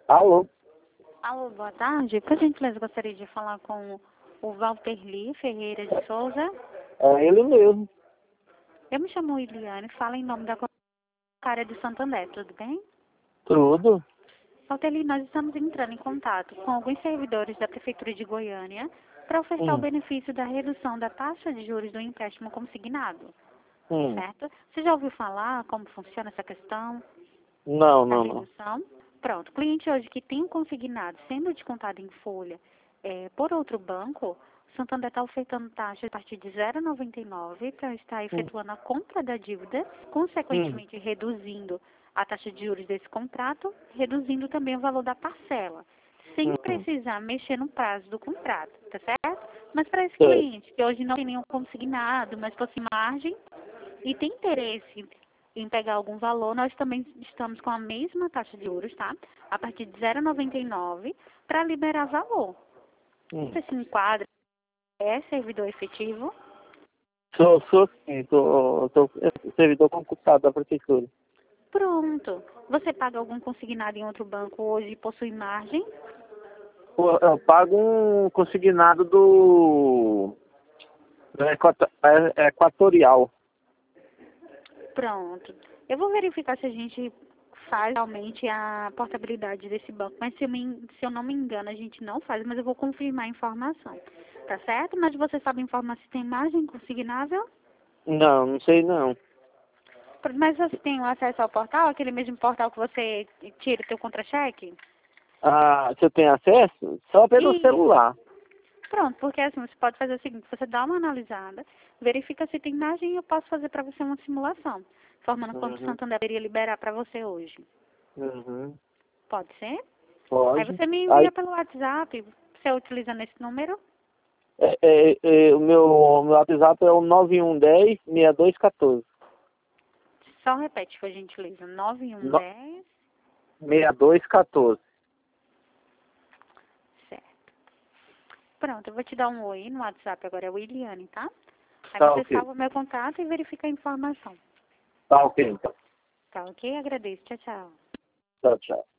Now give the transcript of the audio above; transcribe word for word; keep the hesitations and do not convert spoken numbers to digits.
Alô? Alô, boa tarde. Por gentileza, gostaria de falar com o Walter Lee Ferreira de Souza. É ele mesmo. Eu me chamo Iliane, falo em nome da área de Santander, tudo bem? Tudo? Walter Lee, nós estamos entrando em contato com alguns servidores da Prefeitura de Goiânia para ofertar o Hum, benefício da redução da taxa de juros do empréstimo consignado, hum. certo? Você já ouviu falar como funciona essa questão Não, da não, não. redução? Pronto, cliente hoje que tem um consignado sendo descontado em folha eh, por outro banco, o Santander está ofertando taxa a partir de zero vírgula noventa e nove para estar Hum, efetuando a compra da dívida, hum, consequentemente reduzindo a taxa de juros desse contrato, reduzindo também o valor da parcela, sem hum. precisar mexer no prazo do contrato, tá certo? Mas para esse Certo. cliente que hoje não tem nenhum consignado, mas possui margem e tem interesse em pegar algum valor, nós também estamos com a mesma taxa de juros, tá? A partir de zero vírgula noventa e nove para liberar valor. Hum. Você se enquadra, é servidor efetivo? Sou, sou sim, sou, sou servidor concursado da prefeitura. Pronto. Você paga algum consignado em outro banco hoje e possui margem? Pô, eu pago um consignado do, do Equato- é- Equatorial. Pronto. Eu vou verificar se a gente faz realmente a portabilidade desse banco, mas se eu, me- se eu não me engano, a gente não faz, mas eu vou confirmar a informação. Tá certo? Mas você sabe informar se tem margem consignável? Não, não sei não. Mas você tem o acesso ao portal, aquele mesmo portal que você tira o teu contra-cheque? Ah, se eu tenho acesso? Só pelo Isso. celular. Pronto, porque assim, você pode fazer o seguinte, você dá uma analisada, verifica se tem margem e eu posso fazer para você uma simulação, formando quanto o Uhum, Santander deveria liberar para você hoje. uhum. Pode ser? Aí Pode. você me Aí, envia pelo WhatsApp, você utilizando esse número, é, é, é, o meu, o meu WhatsApp é o nove um um zero, seis dois um quatro. só repete, por gentileza, nove um um No, zero, seis dois um quatro. certo. Pronto, eu vou te dar um oi no WhatsApp agora, é o Iliane, tá? Aí Tá você ok. salva o meu contato e verifica a informação. Tá ok, então. Tá ok? Agradeço. Tchau, tchau. Tchau, tchau.